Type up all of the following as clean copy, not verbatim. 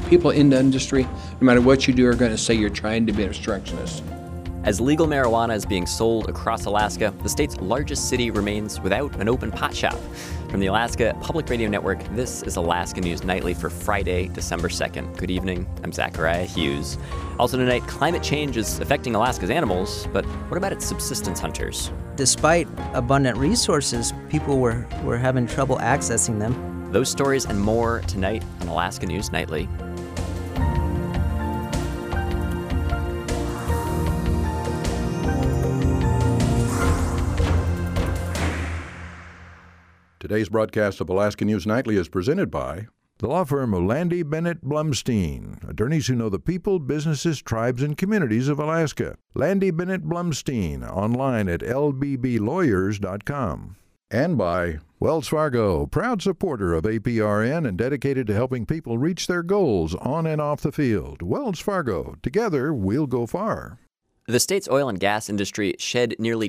People in the industry, no matter what you do, are going to say you're trying to be an obstructionist. As legal marijuana is being sold across Alaska, the state's largest city remains without an open pot shop. From the Alaska Public Radio Network, this is Alaska News Nightly for Friday, December 2nd. Good evening, I'm Zachariah Hughes. Also tonight, climate change is affecting Alaska's animals, but what about its subsistence hunters? Despite abundant resources, people were having trouble accessing them. Those stories and more tonight on Alaska News Nightly. Today's broadcast of Alaska News Nightly is presented by the law firm of Landy Bennett Blumstein, attorneys who know the people, businesses, tribes, and communities of Alaska. Landy Bennett Blumstein, online at lbblawyers.com. And by Wells Fargo, proud supporter of APRN and dedicated to helping people reach their goals on and off the field. Wells Fargo, together we'll go far. The state's oil and gas industry shed nearly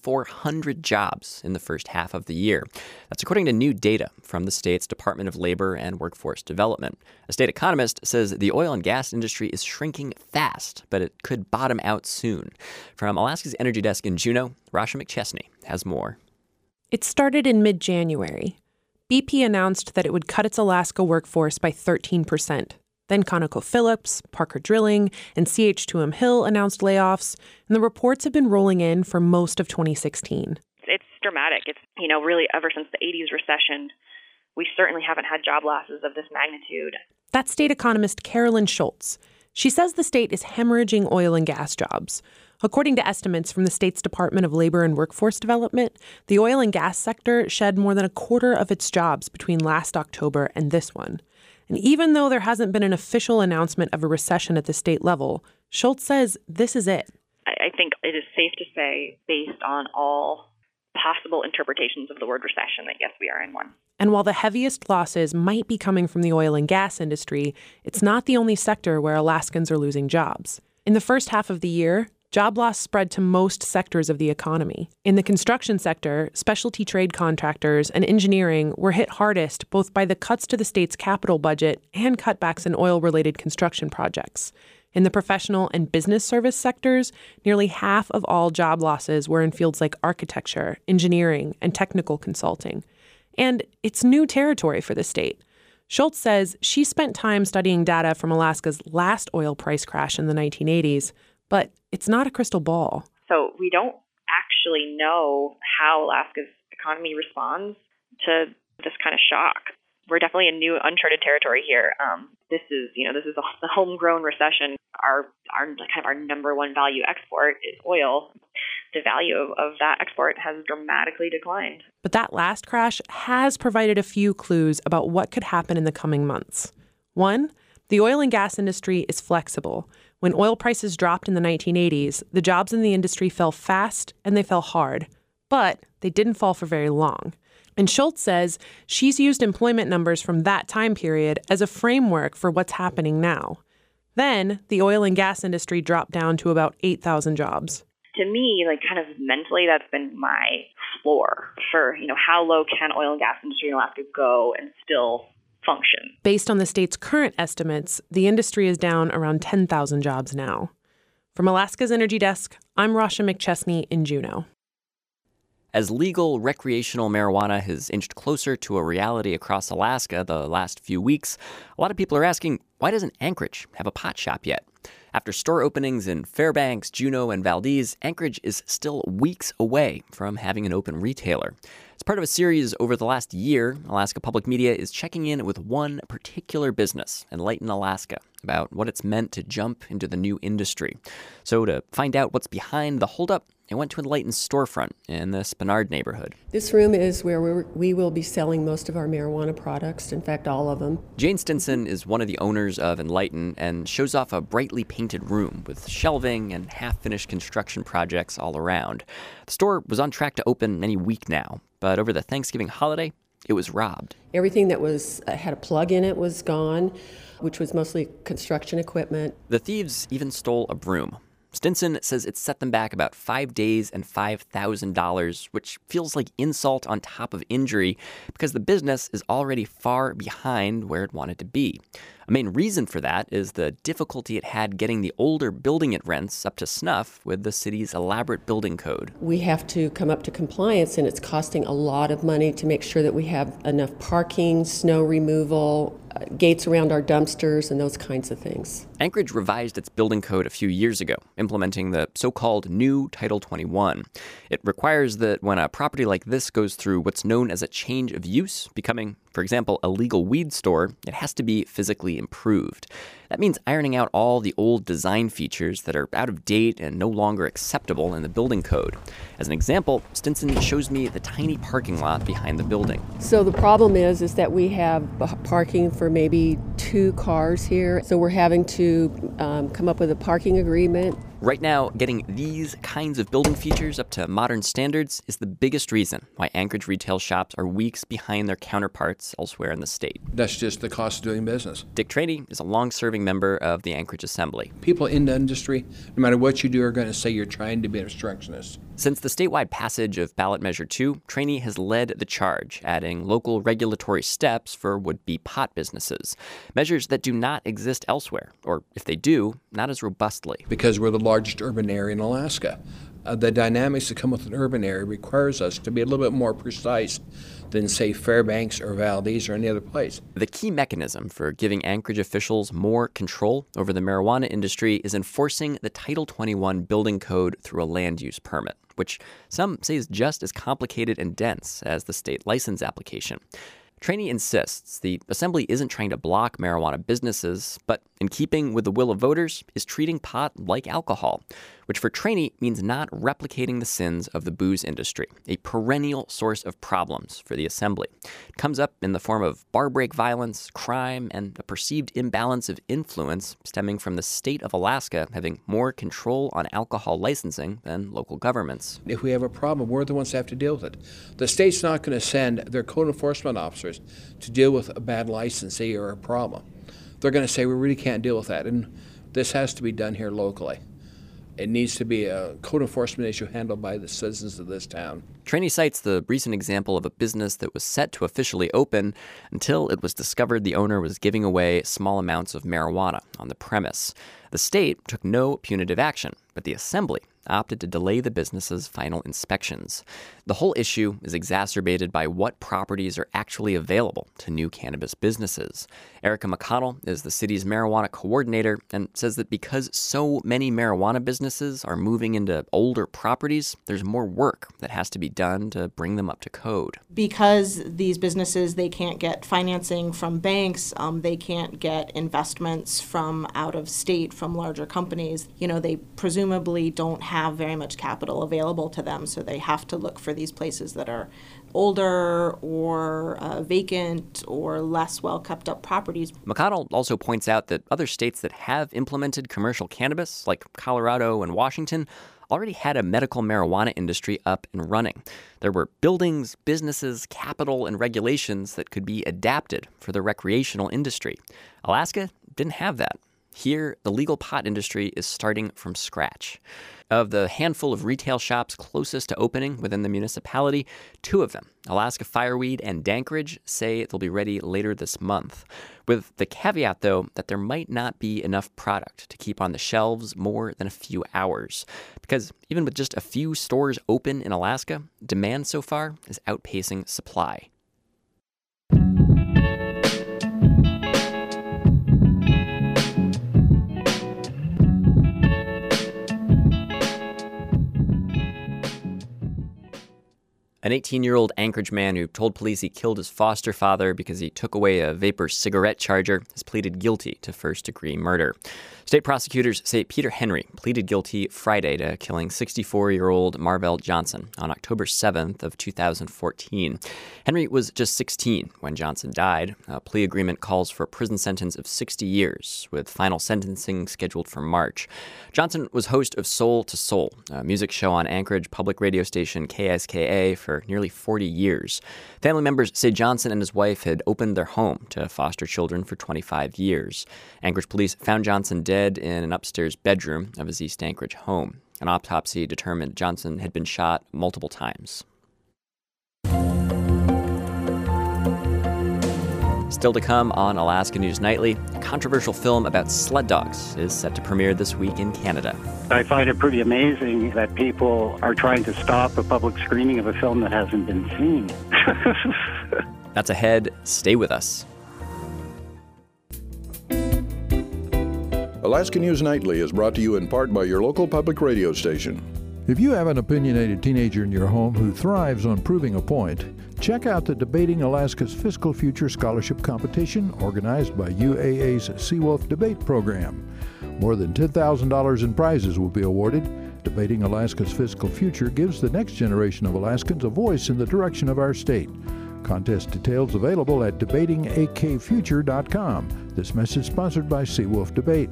2,400 jobs in the first half of the year. That's according to new data from the state's Department of Labor and Workforce Development. A state economist says the oil and gas industry is shrinking fast, but it could bottom out soon. From Alaska's Energy Desk in Juneau, Rasha McChesney has more. It started in mid-January. BP announced that it would cut its Alaska workforce by 13%. Then ConocoPhillips, Parker Drilling, and CH2M Hill announced layoffs, and the reports have been rolling in for most of 2016. It's dramatic. It's, really ever since the 80s recession, we certainly haven't had job losses of this magnitude. That's state economist Carolyn Schultz. She says the state is hemorrhaging oil and gas jobs. According to estimates from the state's Department of Labor and Workforce Development, the oil and gas sector shed more than a quarter of its jobs between last October and this one. And even though there hasn't been an official announcement of a recession at the state level, Schultz says this is it. I think it is safe to say, based on all possible interpretations of the word recession, that yes, we are in one. And while the heaviest losses might be coming from the oil and gas industry, it's not the only sector where Alaskans are losing jobs. In the first half of the year, job loss spread to most sectors of the economy. In the construction sector, specialty trade contractors and engineering were hit hardest both by the cuts to the state's capital budget and cutbacks in oil-related construction projects. In the professional and business service sectors, nearly half of all job losses were in fields like architecture, engineering, and technical consulting. And it's new territory for the state. Schultz says she spent time studying data from Alaska's last oil price crash in the 1980s, but it's not a crystal ball. So we don't actually know how Alaska's economy responds to this kind of shock. We're definitely in new, uncharted territory here. This is a homegrown recession. Our number one value export is oil. The value of that export has dramatically declined. But that last crash has provided a few clues about what could happen in the coming months. One, the oil and gas industry is flexible. When oil prices dropped in the 1980s, the jobs in the industry fell fast and they fell hard. But they didn't fall for very long. And Schultz says she's used employment numbers from that time period as a framework for what's happening now. Then the oil and gas industry dropped down to about 8,000 jobs. To me, kind of mentally, that's been my floor for, how low can oil and gas industry in Alaska go and still function. Based on the state's current estimates, the industry is down around 10,000 jobs now. From Alaska's Energy Desk, I'm Rasha McChesney in Juneau. As legal recreational marijuana has inched closer to a reality across Alaska the last few weeks, a lot of people are asking, why doesn't Anchorage have a pot shop yet? After store openings in Fairbanks, Juneau, and Valdez, Anchorage is still weeks away from having an open retailer. As part of a series over the last year, Alaska Public Media is checking in with one particular business, Enlighten Alaska, about what it's meant to jump into the new industry. So to find out what's behind the holdup, I went to Enlighten's storefront in the Spenard neighborhood. This room is where we will be selling most of our marijuana products, in fact, all of them. Jane Stinson is one of the owners of Enlighten and shows off a brightly painted room with shelving and half-finished construction projects all around. The store was on track to open any week now, but over the Thanksgiving holiday, it was robbed. Everything that had a plug in it was gone, which was mostly construction equipment. The thieves even stole a broom. Stinson says it set them back about 5 days and $5,000, which feels like insult on top of injury because the business is already far behind where it wanted to be. A main reason for that is the difficulty it had getting the older building it rents up to snuff with the city's elaborate building code. We have to come up to compliance, and it's costing a lot of money to make sure that we have enough parking, snow removal, gates around our dumpsters, and those kinds of things. Anchorage revised its building code a few years ago, implementing the so-called new Title 21. It requires that when a property like this goes through what's known as a change of use, becoming, for example, a legal weed store, it has to be physically improved. That means ironing out all the old design features that are out of date and no longer acceptable in the building code. As an example, Stinson shows me the tiny parking lot behind the building. So the problem is that we have parking for maybe 2 cars here. So we're having to come up with a parking agreement. Right now, getting these kinds of building features up to modern standards is the biggest reason why Anchorage retail shops are weeks behind their counterparts elsewhere in the state. That's just the cost of doing business. Dick Traney is a long-serving member of the Anchorage Assembly. People in the industry, no matter what you do, are going to say you're trying to be an obstructionist. Since the statewide passage of Ballot Measure 2, Traney has led the charge, adding local regulatory steps for would-be pot businesses, measures that do not exist elsewhere, or if they do, not as robustly. Because we're the largest urban area in Alaska. The dynamics that come with an urban area requires us to be a little bit more precise than, say, Fairbanks or Valdez or any other place. The key mechanism for giving Anchorage officials more control over the marijuana industry is enforcing the Title 21 building code through a land use permit, which some say is just as complicated and dense as the state license application. Traney insists the Assembly isn't trying to block marijuana businesses, but in keeping with the will of voters, is treating pot like alcohol, which for Traney means not replicating the sins of the booze industry, a perennial source of problems for the Assembly. It comes up in the form of bar break violence, crime, and a perceived imbalance of influence stemming from the state of Alaska having more control on alcohol licensing than local governments. If we have a problem, we're the ones that have to deal with it. The state's not going to send their code enforcement officers to deal with a bad licensee or a problem. They're going to say, we really can't deal with that, and this has to be done here locally. It needs to be a code enforcement issue handled by the citizens of this town. Traney cites the recent example of a business that was set to officially open until it was discovered the owner was giving away small amounts of marijuana on the premise. The state took no punitive action, but the Assembly opted to delay the business's final inspections. The whole issue is exacerbated by what properties are actually available to new cannabis businesses. Erica McConnell is the city's marijuana coordinator and says that because so many marijuana businesses are moving into older properties, there's more work that has to be done to bring them up to code. Because these businesses, they can't get financing from banks, they can't get investments from out of state, from larger companies. They presumably don't have very much capital available to them, so they have to look for these places that are older or vacant or less well kept up properties. McConnell also points out that other states that have implemented commercial cannabis, like Colorado and Washington, already had a medical marijuana industry up and running. There were buildings, businesses, capital, and regulations that could be adapted for the recreational industry. Alaska didn't have that. Here, the legal pot industry is starting from scratch. Of the handful of retail shops closest to opening within the municipality, 2 of them, Alaska Fireweed and Dankeridge, say they'll be ready later this month. With the caveat, though, that there might not be enough product to keep on the shelves more than a few hours. Because even with just a few stores open in Alaska, demand so far is outpacing supply. An 18-year-old Anchorage man who told police he killed his foster father because he took away a vapor cigarette charger has pleaded guilty to first-degree murder. State prosecutors say Peter Henry pleaded guilty Friday to killing 64-year-old Marvell Johnson on October 7th of 2014. Henry was just 16 when Johnson died. A plea agreement calls for a prison sentence of 60 years, with final sentencing scheduled for March. Johnson was host of Soul to Soul, a music show on Anchorage public radio station KSKA for for nearly 40 years. Family members say Johnson and his wife had opened their home to foster children for 25 years. Anchorage police found Johnson dead in an upstairs bedroom of his East Anchorage home. An autopsy determined Johnson had been shot multiple times. Still to come on Alaska News Nightly, a controversial film about sled dogs is set to premiere this week in Canada. I find it pretty amazing that people are trying to stop a public screening of a film that hasn't been seen. That's ahead. Stay with us. Alaska News Nightly is brought to you in part by your local public radio station. If you have an opinionated teenager in your home who thrives on proving a point, check out the Debating Alaska's Fiscal Future Scholarship Competition organized by UAA's Seawolf Debate Program. More than $10,000 in prizes will be awarded. Debating Alaska's Fiscal Future gives the next generation of Alaskans a voice in the direction of our state. Contest details available at debatingakfuture.com. This message sponsored by Seawolf Debate.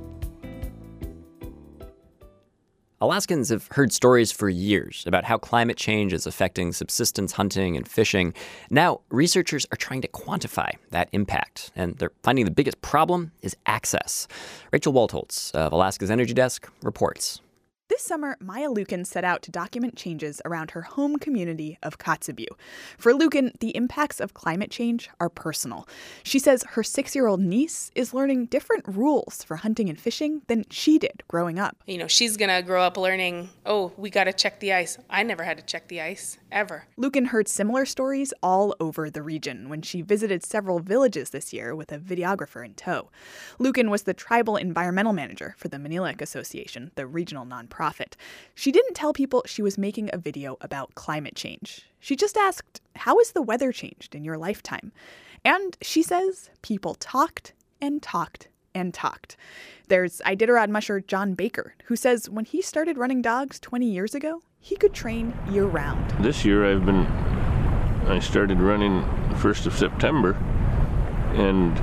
Alaskans have heard stories for years about how climate change is affecting subsistence hunting and fishing. Now, researchers are trying to quantify that impact, and they're finding the biggest problem is access. Rachel Waltholtz of Alaska's Energy Desk reports. This summer, Maya Lukin set out to document changes around her home community of Kotzebue. For Lukin, the impacts of climate change are personal. She says her 6-year-old niece is learning different rules for hunting and fishing than she did growing up. You know, she's going to grow up learning, oh, we got to check the ice. I never had to check the ice, ever. Lukin heard similar stories all over the region when she visited several villages this year with a videographer in tow. Lukin was the tribal environmental manager for the Manilik Association, the regional nonprofit. She didn't tell people she was making a video about climate change. She just asked, how has the weather changed in your lifetime? And she says people talked and talked and talked. There's Iditarod musher John Baker, who says when he started running dogs 20 years ago, he could train year-round. This year I started running the 1st of September, and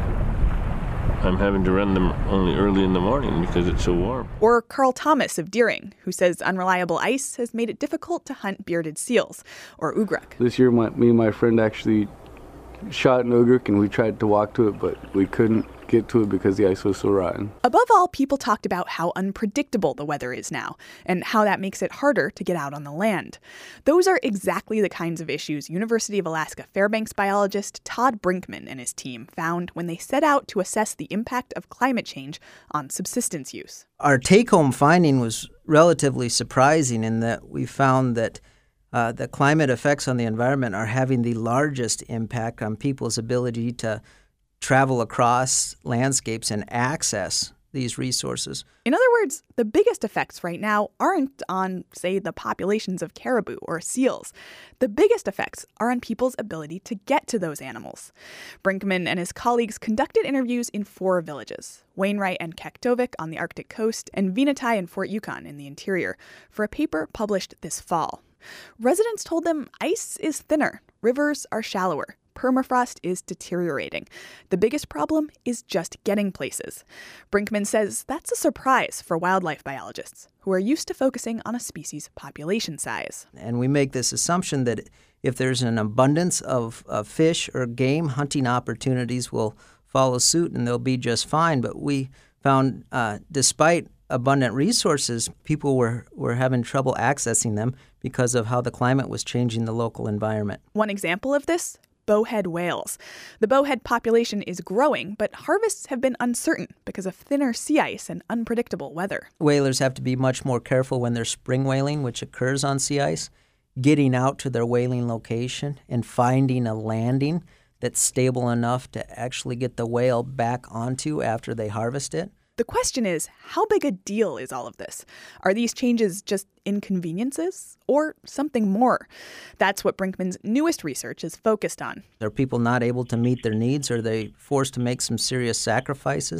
I'm having to run them only early in the morning because it's so warm. Or Carl Thomas of Deering, who says unreliable ice has made it difficult to hunt bearded seals, or ugruk. This year, me and my friend actually shot an ugruk, and we tried to walk to it, but we couldn't get to it because the ice was so rotten. Above all, people talked about how unpredictable the weather is now, and how that makes it harder to get out on the land. Those are exactly the kinds of issues University of Alaska Fairbanks biologist Todd Brinkman and his team found when they set out to assess the impact of climate change on subsistence use. Our take-home finding was relatively surprising in that we found that the climate effects on the environment are having the largest impact on people's ability to travel across landscapes and access these resources. In other words, the biggest effects right now aren't on, say, the populations of caribou or seals. The biggest effects are on people's ability to get to those animals. Brinkman and his colleagues conducted interviews in 4 villages, Wainwright and Kaktovik on the Arctic coast and Vinatai and Fort Yukon in the interior, for a paper published this fall. Residents told them ice is thinner, rivers are shallower, permafrost is deteriorating. The biggest problem is just getting places. Brinkman says that's a surprise for wildlife biologists, who are used to focusing on a species' population size. And we make this assumption that if there's an abundance of fish or game, hunting opportunities will follow suit and they'll be just fine. But we found despite abundant resources, people were having trouble accessing them because of how the climate was changing the local environment. One example of this? Bowhead whales. The bowhead population is growing, but harvests have been uncertain because of thinner sea ice and unpredictable weather. Whalers have to be much more careful when they're spring whaling, which occurs on sea ice, getting out to their whaling location and finding a landing that's stable enough to actually get the whale back onto after they harvest it. The question is, how big a deal is all of this? Are these changes just inconveniences or something more? That's what Brinkman's newest research is focused on. Are people not able to meet their needs? Are they forced to make some serious sacrifices?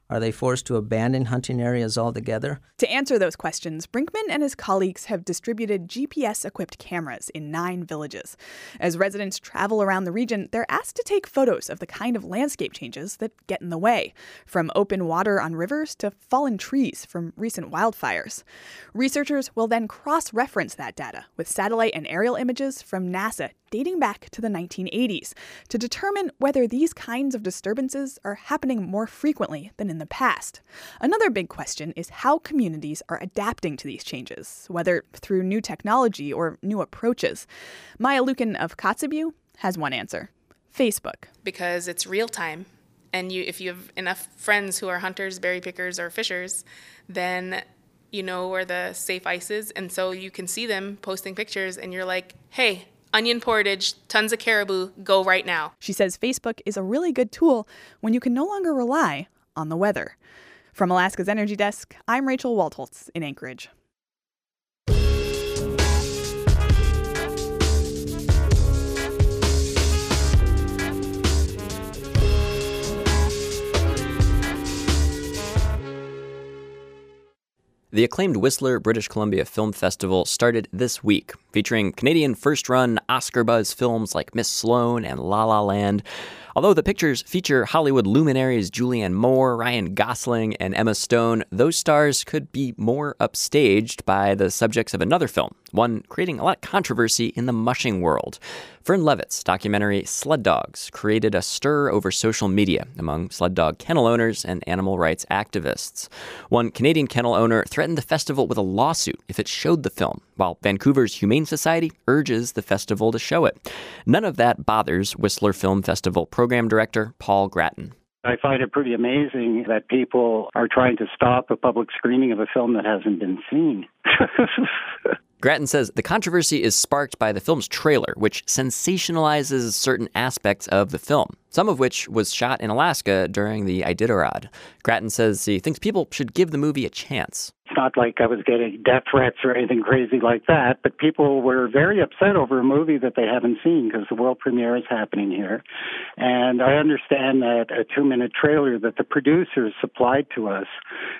Are they forced to abandon hunting areas altogether? To answer those questions, Brinkman and his colleagues have distributed GPS-equipped cameras in 9 villages. As residents travel around the region, they're asked to take photos of the kind of landscape changes that get in the way, from open water on rivers to fallen trees from recent wildfires. Researchers will then cross-reference that data with satellite and aerial images from NASA dating back to the 1980s to determine whether these kinds of disturbances are happening more frequently than in the past. Another big question is how communities are adapting to these changes, whether through new technology or new approaches. Maya Lukin of Kotzebue has one answer: Facebook. Because it's real time, and if you have enough friends who are hunters, berry pickers, or fishers, then you know where the safe ice is, and so you can see them posting pictures, and you're like, hey, onion portage, tons of caribou, go right now. She says Facebook is a really good tool when you can no longer rely on the weather. From Alaska's Energy Desk, I'm Rachel Waldholtz in Anchorage. The acclaimed Whistler British Columbia Film Festival started this week, featuring Canadian first-run Oscar buzz films like Miss Sloane and La La Land. Although the pictures feature Hollywood luminaries Julianne Moore, Ryan Gosling, and Emma Stone, those stars could be more upstaged by the subjects of another film, one creating a lot of controversy in the mushing world. Fern Levitt's documentary Sled Dogs created a stir over social media among sled dog kennel owners and animal rights activists. One Canadian kennel owner threatened the festival with a lawsuit if it showed the film, while Vancouver's Humane Society urges the festival to show it. None of that bothers Whistler Film Festival program director Paul Grattan. I find it pretty amazing that people are trying to stop a public screening of a film that hasn't been seen. Grattan says the controversy is sparked by the film's trailer, which sensationalizes certain aspects of the film, some of which was shot in Alaska during the Iditarod. Grattan says he thinks people should give the movie a chance. It's not like I was getting death threats or anything crazy like that, but people were very upset over a movie that they haven't seen because the world premiere is happening here. And I understand that a 2-minute trailer that the producers supplied to us,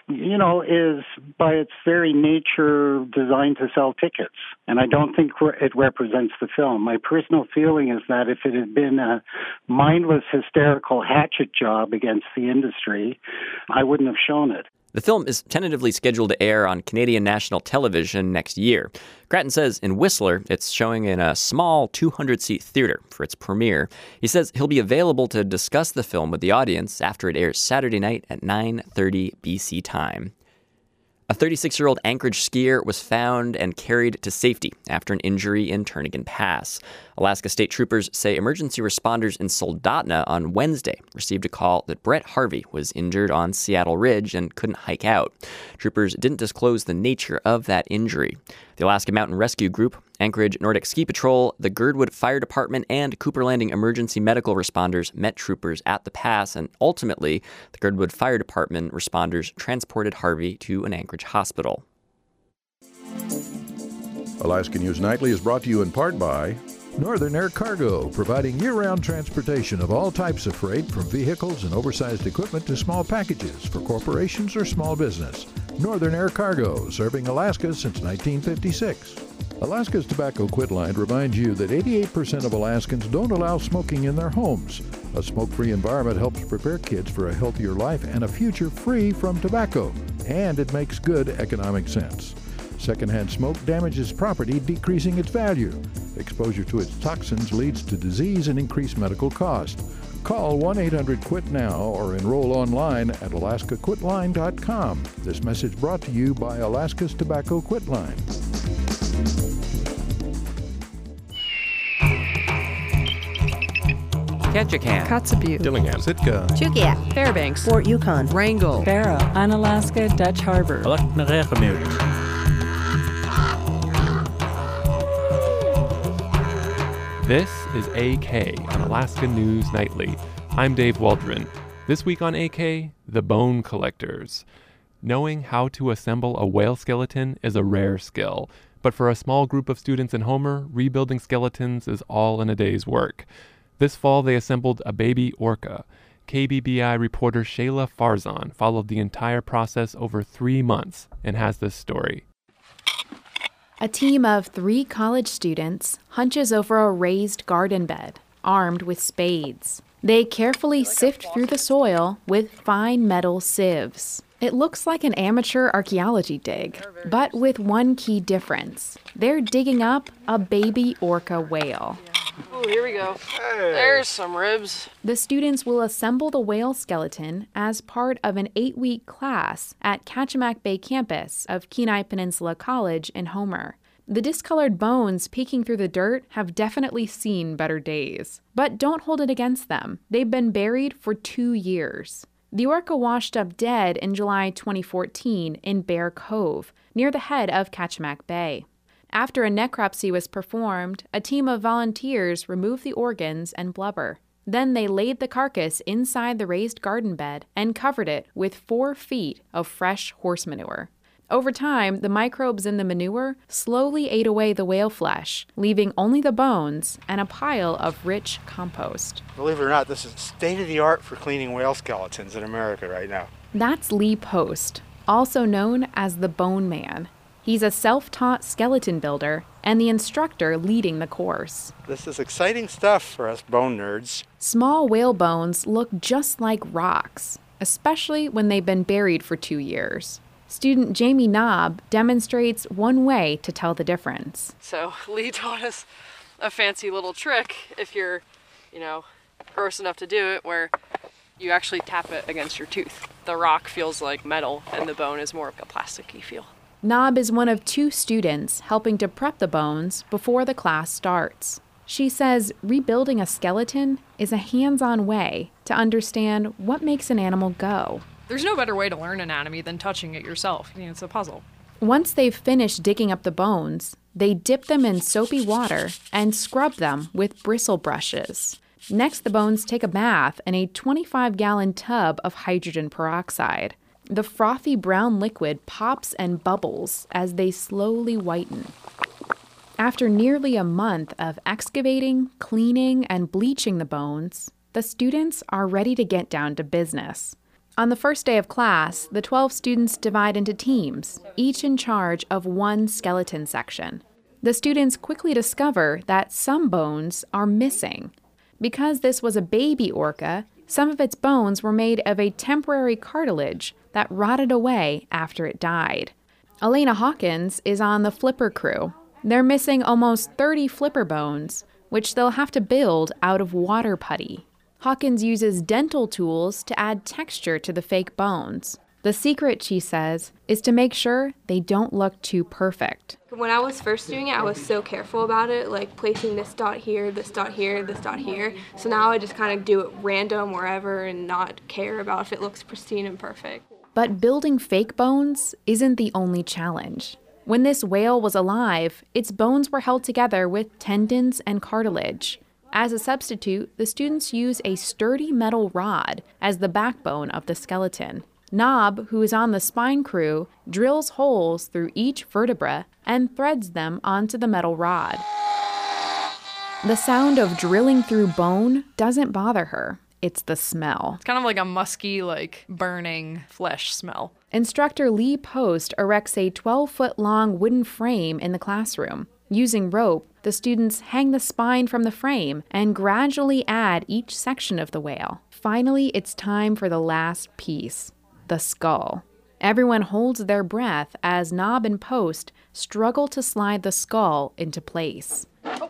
is by its very nature designed to sell tickets. And I don't think it represents the film. My personal feeling is that if it had been a mindless, hysterical hatchet job against the industry, I wouldn't have shown it. The film is tentatively scheduled to air on Canadian national television next year. Grattan says in Whistler, it's showing in a small 200-seat theater for its premiere. He says he'll be available to discuss the film with the audience after it airs Saturday night at 9:30 BC time. A 36-year-old Anchorage skier was found and carried to safety after an injury in Turnagain Pass. Alaska State Troopers say emergency responders in Soldotna on Wednesday received a call that Brett Harvey was injured on Seattle Ridge and couldn't hike out. Troopers didn't disclose the nature of that injury. The Alaska Mountain Rescue Group, Anchorage Nordic Ski Patrol, the Girdwood Fire Department, and Cooper Landing emergency medical responders met troopers at the pass, and ultimately, the Girdwood Fire Department responders transported Harvey to an Anchorage hospital. Alaska News Nightly is brought to you in part by Northern Air Cargo, providing year-round transportation of all types of freight, from vehicles and oversized equipment to small packages for corporations or small business. Northern Air Cargo, serving Alaska since 1956. Alaska's Tobacco Quit Line reminds you that 88% of Alaskans don't allow smoking in their homes. A smoke-free environment helps prepare kids for a healthier life and a future free from tobacco. And it makes good economic sense. Secondhand smoke damages property, decreasing its value. Exposure to its toxins leads to disease and increased medical cost. Call 1-800-QUIT-NOW or enroll online at alaskaquitline.com. This message brought to you by Alaska's Tobacco Quit Line. Ketchikan, Kotzebue, Dillingham, Sitka, Chugiak, Fairbanks, Fort Yukon, Wrangell, Barrow, Unalaska, Dutch Harbor. This is AK on Alaska News Nightly. I'm Dave Waldron. This week on AK, the Bone Collectors. Knowing how to assemble a whale skeleton is a rare skill, but for a small group of students in Homer, rebuilding skeletons is all in a day's work. This fall, they assembled a baby orca. KBBI reporter Shayla Farzan followed the entire process over 3 months and has this story. A team of 3 college students hunches over a raised garden bed, armed with spades. They carefully sift through the soil with fine metal sieves. It looks like an amateur archaeology dig, but with one key difference. They're digging up a baby orca whale. Oh, here we go. Hey. There's some ribs. The students will assemble the whale skeleton as part of an 8-week class at Kachemak Bay campus of Kenai Peninsula College in Homer. The discolored bones peeking through the dirt have definitely seen better days. But don't hold it against them. They've been buried for 2 years. The orca washed up dead in July 2014 in Bear Cove, near the head of Kachemak Bay. After a necropsy was performed, a team of volunteers removed the organs and blubber. Then they laid the carcass inside the raised garden bed and covered it with 4 feet of fresh horse manure. Over time, the microbes in the manure slowly ate away the whale flesh, leaving only the bones and a pile of rich compost. Believe it or not, this is state-of-the-art for cleaning whale skeletons in America right now. That's Lee Post, also known as the Bone Man. He's a self-taught skeleton builder and the instructor leading the course. This is exciting stuff for us bone nerds. Small whale bones look just like rocks, especially when they've been buried for 2 years. Student Jamie Knob demonstrates one way to tell the difference. So Lee taught us a fancy little trick if you're, gross enough to do it, where you actually tap it against your tooth. The rock feels like metal and the bone is more of a plasticky feel. Knob is one of 2 students helping to prep the bones before the class starts. She says rebuilding a skeleton is a hands-on way to understand what makes an animal go. There's no better way to learn anatomy than touching it yourself. It's a puzzle. Once they've finished digging up the bones, they dip them in soapy water and scrub them with bristle brushes. Next, the bones take a bath in a 25-gallon tub of hydrogen peroxide. The frothy brown liquid pops and bubbles as they slowly whiten. After nearly a month of excavating, cleaning, and bleaching the bones, the students are ready to get down to business. On the first day of class, the 12 students divide into teams, each in charge of one skeleton section. The students quickly discover that some bones are missing. Because this was a baby orca, some of its bones were made of a temporary cartilage that rotted away after it died. Elena Hawkins is on the flipper crew. They're missing almost 30 flipper bones, which they'll have to build out of water putty. Hawkins uses dental tools to add texture to the fake bones. The secret, she says, is to make sure they don't look too perfect. When I was first doing it, I was so careful about it, like placing this dot here, this dot here, this dot here. So now I just kind of do it random wherever and not care about if it looks pristine and perfect. But building fake bones isn't the only challenge. When this whale was alive, its bones were held together with tendons and cartilage. As a substitute, the students use a sturdy metal rod as the backbone of the skeleton. Knob, who is on the spine crew, drills holes through each vertebra and threads them onto the metal rod. The sound of drilling through bone doesn't bother her. It's the smell. It's kind of like a musky, burning flesh smell. Instructor Lee Post erects a 12-foot-long wooden frame in the classroom. Using rope, the students hang the spine from the frame and gradually add each section of the whale. Finally, it's time for the last piece, the skull. Everyone holds their breath as Knob and Post struggle to slide the skull into place.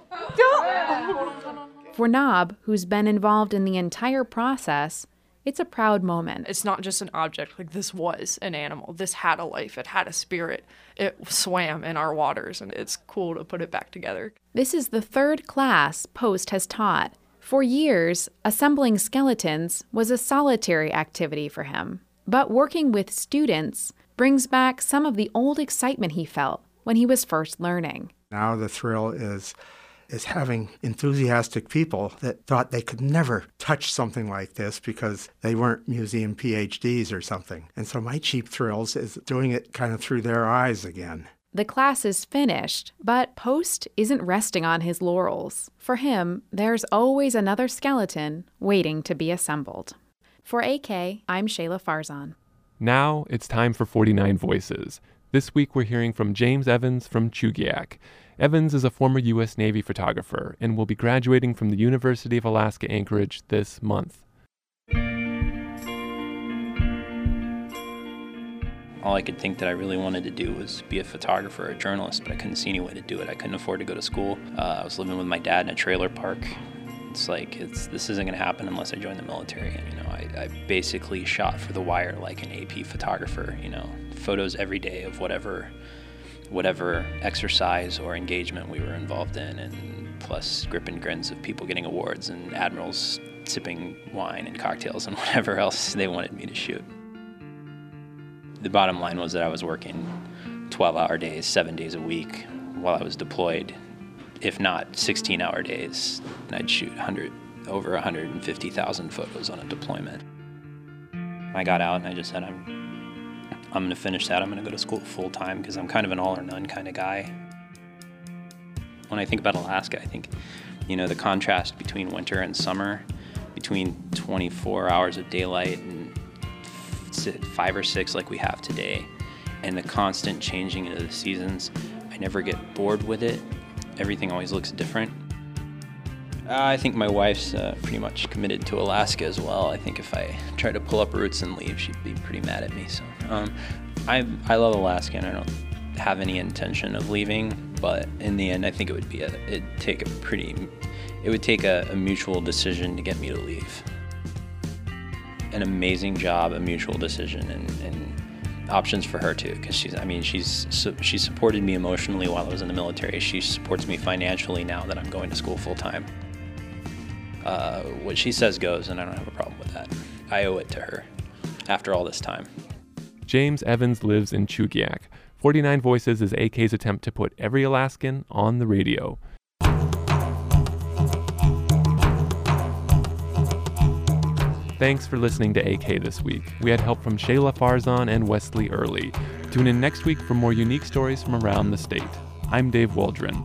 For Knob, who's been involved in the entire process, it's a proud moment. It's not just an object. This was an animal. This had a life. It had a spirit. It swam in our waters, and it's cool to put it back together. This is the 3rd class Post has taught. For years, assembling skeletons was a solitary activity for him. But working with students brings back some of the old excitement he felt when he was first learning. Now the thrill is having enthusiastic people that thought they could never touch something like this because they weren't museum PhDs or something. And so my cheap thrills is doing it kind of through their eyes again. The class is finished, but Post isn't resting on his laurels. For him, there's always another skeleton waiting to be assembled. For AK, I'm Shayla Farzan. Now it's time for 49 Voices. This week we're hearing from James Evans from Chugiak. Evans is a former U.S. Navy photographer and will be graduating from the University of Alaska Anchorage this month. All I could think that I really wanted to do was be a photographer or a journalist, but I couldn't see any way to do it. I couldn't afford to go to school. I was living with my dad in a trailer park. It's like, this isn't going to happen unless I join the military. And, I basically shot for the wire like an AP photographer, photos every day of whatever exercise or engagement we were involved in, and plus grip and grins of people getting awards and admirals sipping wine and cocktails and whatever else they wanted me to shoot. The bottom line was that I was working 12-hour days, 7 days a week while I was deployed, if not 16-hour days, and I'd shoot over 150,000 photos on a deployment. I got out and I just said, I'm going to finish that. I'm going to go to school full-time because I'm kind of an all-or-none kind of guy. When I think about Alaska, I think, the contrast between winter and summer, between 24 hours of daylight and 5 or 6 like we have today, and the constant changing into the seasons, I never get bored with it. Everything always looks different. I think my wife's pretty much committed to Alaska as well. I think if I try to pull up roots and leave, she'd be pretty mad at me. So I love Alaska, and I don't have any intention of leaving. But in the end, I think it would take a mutual decision to get me to leave. An amazing job, a mutual decision, and options for her too, because she supported me emotionally while I was in the military. She supports me financially now that I'm going to school full time. What she says goes, and I don't have a problem with that. I owe it to her after all this time. James Evans lives in Chugiak. 49 Voices is AK's attempt to put every Alaskan on the radio. Thanks for listening to AK this week. We had help from Shayla Farzan and Wesley Early. Tune in next week for more unique stories from around the state. I'm Dave Waldron.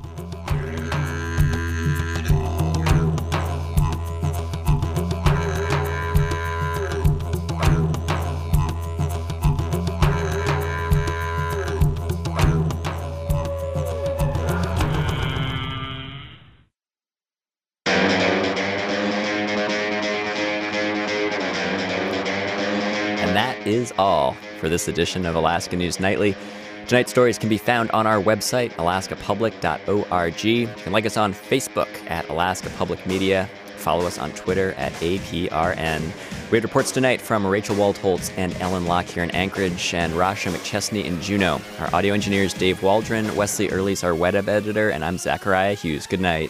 Is all for this edition of Alaska News Nightly. Tonight's stories can be found on our website, alaskapublic.org. You can like us on Facebook at Alaska Public Media. Follow us on Twitter at APRN. We had reports tonight from Rachel Waldholtz and Ellen Locke here in Anchorage, and Rasha McChesney in Juneau. Our audio engineer is Dave Waldron. Wesley Early's our web editor, and I'm Zachariah Hughes. Good night.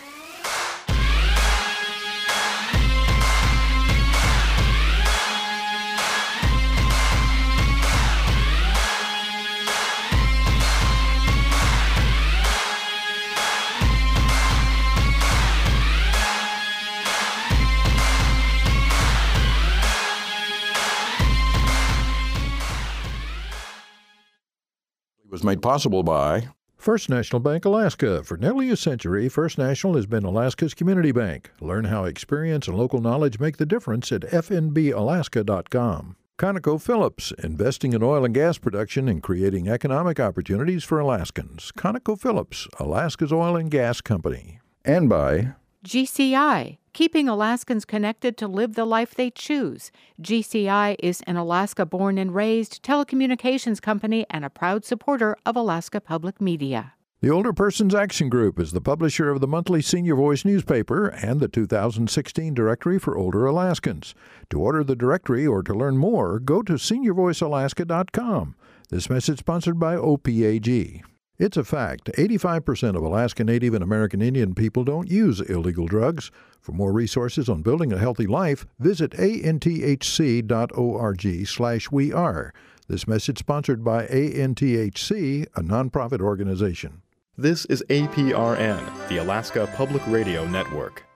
Was made possible by First National Bank Alaska. For nearly a century, First National has been Alaska's community bank. Learn how experience and local knowledge make the difference at fnbalaska.com. ConocoPhillips, investing in oil and gas production and creating economic opportunities for Alaskans. ConocoPhillips, Alaska's oil and gas company. And by GCI, keeping Alaskans connected to live the life they choose. GCI is an Alaska-born and raised telecommunications company and a proud supporter of Alaska Public Media. The Older Persons Action Group is the publisher of the monthly Senior Voice newspaper and the 2016 Directory for Older Alaskans. To order the directory or to learn more, go to seniorvoicealaska.com. This message sponsored by OPAG. It's a fact, 85% of Alaska Native and American Indian people don't use illegal drugs. For more resources on building a healthy life, visit anthc.org/weare. This message sponsored by ANTHC, a nonprofit organization. This is APRN, the Alaska Public Radio Network.